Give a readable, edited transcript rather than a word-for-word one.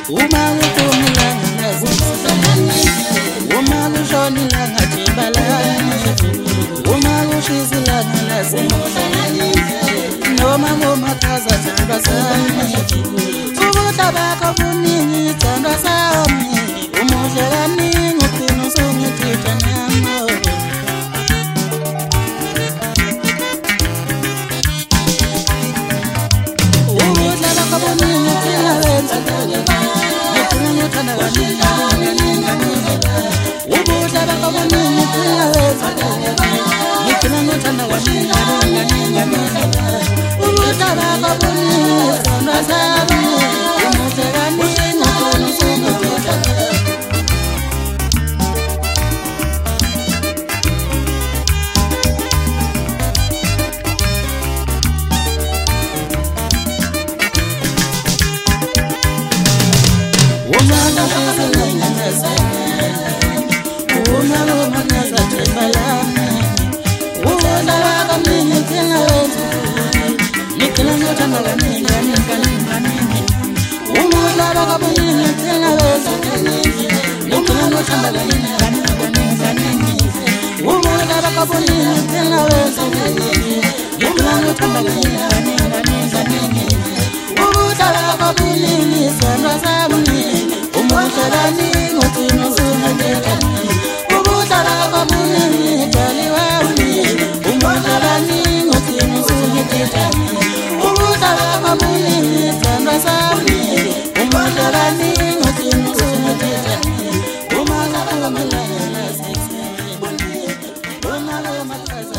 uma uphumilanga nazisana uma kushonilanga jibalana uma kushisilanga lasemhlabeni noma ngomakhaza thandwa sami ubuhle bakho buningi thandwa sami umuhle kaningi ugcina usungithitha nama ubuhle bakho buningi thina wenza ngithina ngithanda kaningi ubuhle bakho buningi thina wenza ngithina ngithanda kaningi ubuhle bakho buningi thandwa sami umuhle kaningi ugcina usungithitha Uma